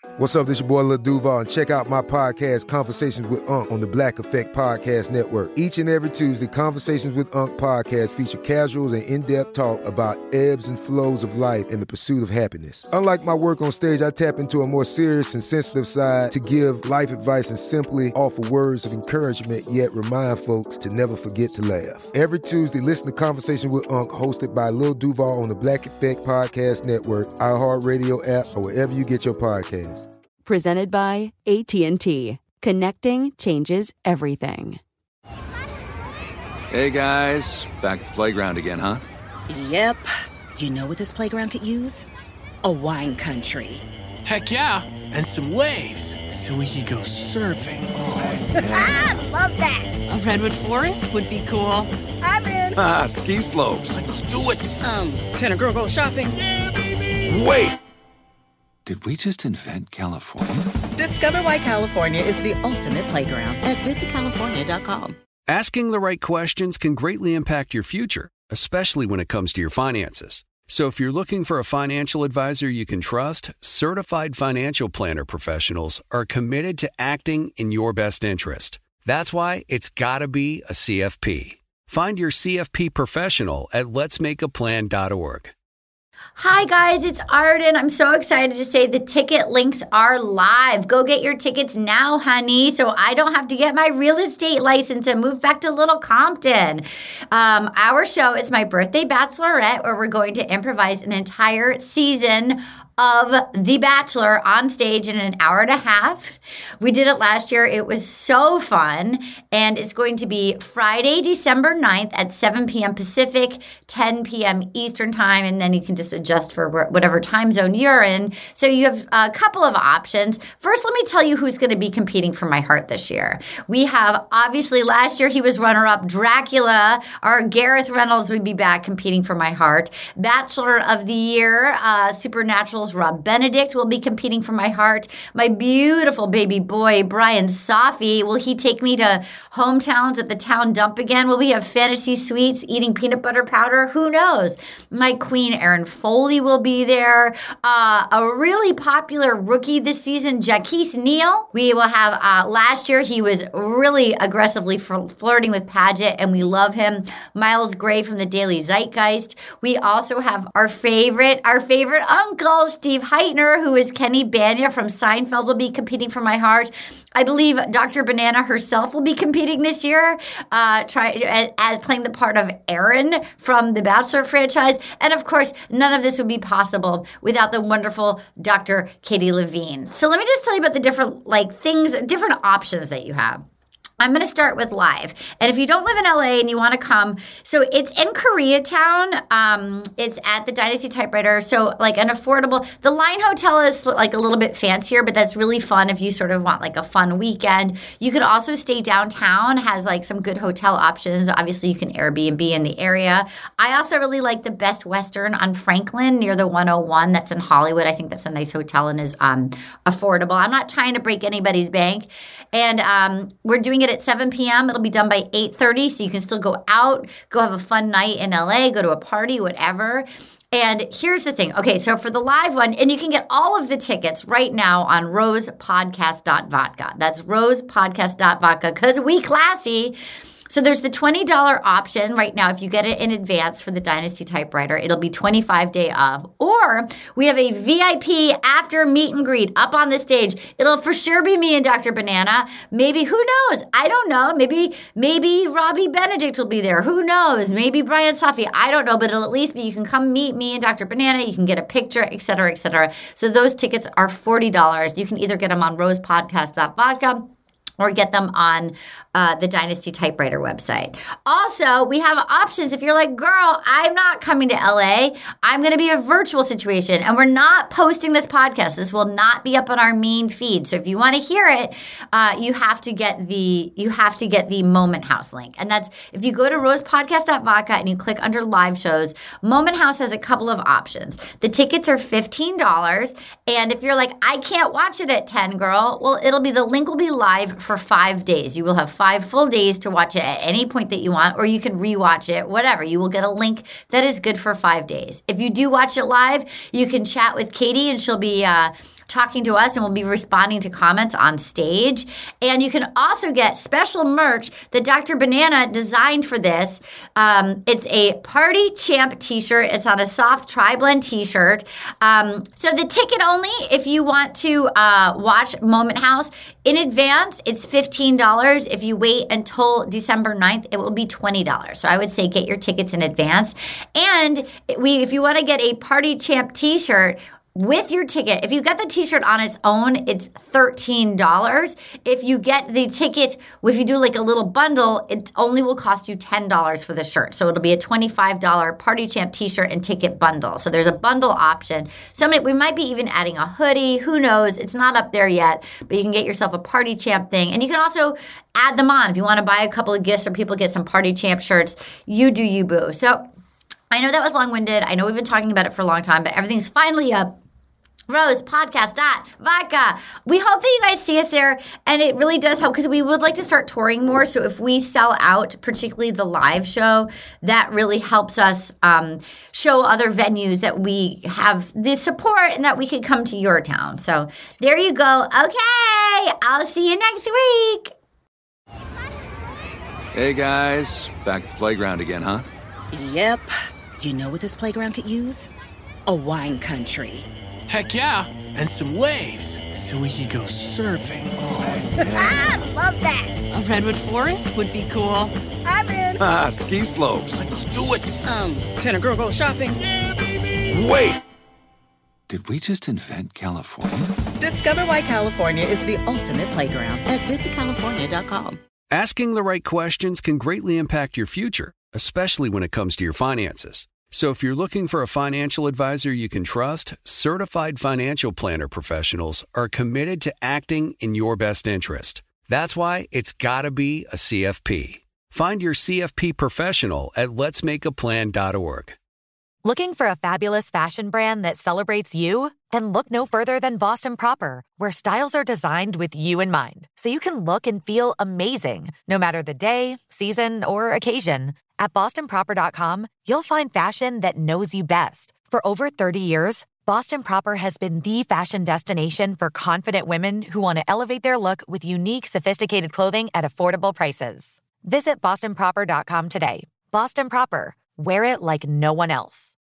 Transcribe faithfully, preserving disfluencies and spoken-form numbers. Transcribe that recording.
What's up, this your boy Lil Duval, and check out my podcast, Conversations with Unc, on the Black Effect Podcast Network. Each and every Tuesday, Conversations with Unc podcast feature casuals and in-depth talk about ebbs and flows of life and the pursuit of happiness. Unlike my work on stage, I tap into a more serious and sensitive side to give life advice and simply offer words of encouragement, yet remind folks to never forget to laugh. Every Tuesday, listen to Conversations with Unc, hosted by Lil Duval on the Black Effect Podcast Network, iHeartRadio app, or wherever you get your podcasts. Presented by A T and T. Connecting changes everything. Hey guys, back at the playground again, huh? Yep. You know what this playground could use? A wine country. Heck yeah, and some waves so we could go surfing. Oh, yeah. Love that. A redwood forest would be cool. I'm in. Ah, ski slopes. Let's do it. Um, can a girl go shopping? Yeah, baby. Wait. Did we just invent California? Discover why California is the ultimate playground at visit california dot com. Asking the right questions can greatly impact your future, especially when it comes to your finances. So if you're looking for a financial advisor you can trust, certified financial planner professionals are committed to acting in your best interest. That's why it's got to be a C F P. Find your C F P professional at lets make a plan dot org. Hi guys, it's Arden. I'm so excited to say the ticket links are live. Go get your tickets now, honey, so I don't have to get my real estate license and move back to Little Compton. Um, our show is my birthday bachelorette, where we're going to improvise an entire season of The Bachelor on stage in an hour and a half. We did it last year. It was so fun. And it's going to be Friday, December ninth at seven p.m. Pacific, ten p.m. Eastern time. And then you can just adjust for whatever time zone you're in. So you have a couple of options. First, let me tell you who's going to be competing for my heart this year. We have, obviously, last year he was runner-up Dracula. Our Gareth Reynolds would be back competing for my heart. Bachelor of the Year, uh, Supernatural Rob Benedict will be competing for my heart. My beautiful baby boy, Brian Safi, will he take me to hometowns at the town dump again? Will we have fantasy suites eating peanut butter powder? Who knows? My queen, Erin Foley, will be there. Uh, a really popular rookie this season, Jaquise Neal. We will have, uh, last year he was really aggressively fl- flirting with Paget, and we love him. Miles Gray from the Daily Zeitgeist. We also have our favorite, our favorite uncle, Steve Heitner, who is Kenny Bania from Seinfeld, will be competing for my heart. I believe Doctor Banana herself will be competing this year, uh, try, as, as playing the part of Erin from the Bachelor franchise. And of course, none of this would be possible without the wonderful Doctor Katie Levine. So let me just tell you about the different like things, different options that you have. I'm going to start with live. And if you don't live in L A and you want to come, so it's in Koreatown. Um, it's at the Dynasty Typewriter. So like an affordable, the Line Hotel is like a little bit fancier, but that's really fun if you sort of want like a fun weekend. You could also stay downtown, has like some good hotel options. Obviously you can Airbnb in the area. I also really like the Best Western on Franklin near the one oh one. That's in Hollywood. I think that's a nice hotel and is um, affordable. I'm not trying to break anybody's bank. And um, we're doing it at seven p.m. It'll be done by eight thirty, so you can still go out, go have a fun night in L A, go to a party, whatever. And here's the thing. Okay, so for the live one, and you can get all of the tickets right now on rose podcast dot vodka. That's rose podcast dot vodka, because we classy. So there's the twenty dollars option right now. If you get it in advance for the Dynasty Typewriter, it'll be twenty-five day of. Or we have a V I P after meet and greet up on the stage. It'll for sure be me and Doctor Banana. Maybe, who knows? I don't know. Maybe maybe Robbie Benedict will be there. Who knows? Maybe Brian Safi. I don't know, but it'll at least be, you can come meet me and Doctor Banana. You can get a picture, et cetera, et cetera. So those tickets are forty dollars. You can either get them on rose podcast dot vodka or get them on uh, the Dynasty Typewriter website. Also, we have options. If you're like, girl, I'm not coming to L A. I'm going to be a virtual situation, and we're not posting this podcast. This will not be up on our main feed. So if you want to hear it, uh, you have to get the you have to get the Moment House link, and that's if you go to rose podcast dot vodka and you click under live shows. Moment House has a couple of options. The tickets are fifteen dollars, and if you're like, I can't watch it at ten, girl, well, it'll be the link will be live for five days. You will have five full days to watch it at any point that you want, or you can rewatch it, whatever. You will get a link that is good for five days. If you do watch it live, you can chat with Katie, and she'll be uh, talking to us, and we'll be responding to comments on stage. And you can also get special merch that Doctor Banana designed for this. Um, it's a Party Champ t-shirt. It's on a soft tri-blend t-shirt. Um, so the ticket only, if you want to uh, watch Moment House in advance, it's fifteen dollars. If you wait until December ninth, it will be twenty dollars. So I would say get your tickets in advance. And we, if you want to get a Party Champ t-shirt, with your ticket, if you get the t-shirt on its own, it's thirteen dollars. If you get the ticket, if you do like a little bundle, it only will cost you ten dollars for the shirt. So it'll be a twenty-five dollars Party Champ t-shirt and ticket bundle. So there's a bundle option. So we might be even adding a hoodie. Who knows? It's not up there yet, but you can get yourself a Party Champ thing. And you can also add them on. If you want to buy a couple of gifts or people get some Party Champ shirts, you do you, boo. So I know that was long-winded. I know we've been talking about it for a long time, but everything's finally up. Rose Podcast dot vodka. We hope that you guys see us there, and it really does help because we would like to start touring more. So if we sell out, particularly the live show, that really helps us um, show other venues that we have the support and that we could come to your town. So there you go. Okay, I'll see you next week. Hey guys, back at the playground again, huh? Yep. You know what this playground could use? A wine country. Heck yeah, and some waves so we could go surfing. Oh, yeah. Ah, love that. A redwood forest would be cool. I'm in. Ah, ski slopes. Let's do it. Um, can a girl go shopping? Yeah, baby. Wait! Did we just invent California? Discover why California is the ultimate playground at visit california dot com. Asking the right questions can greatly impact your future, especially when it comes to your finances. So if you're looking for a financial advisor you can trust, certified financial planner professionals are committed to acting in your best interest. That's why it's got to be a C F P. Find your C F P professional at lets make a plan dot org. Looking for a fabulous fashion brand that celebrates you? Then look no further than Boston Proper, where styles are designed with you in mind, so you can look and feel amazing, no matter the day, season, or occasion. At boston proper dot com, you'll find fashion that knows you best. For over thirty years, Boston Proper has been the fashion destination for confident women who want to elevate their look with unique, sophisticated clothing at affordable prices. Visit boston proper dot com today. Boston Proper. Wear it like no one else.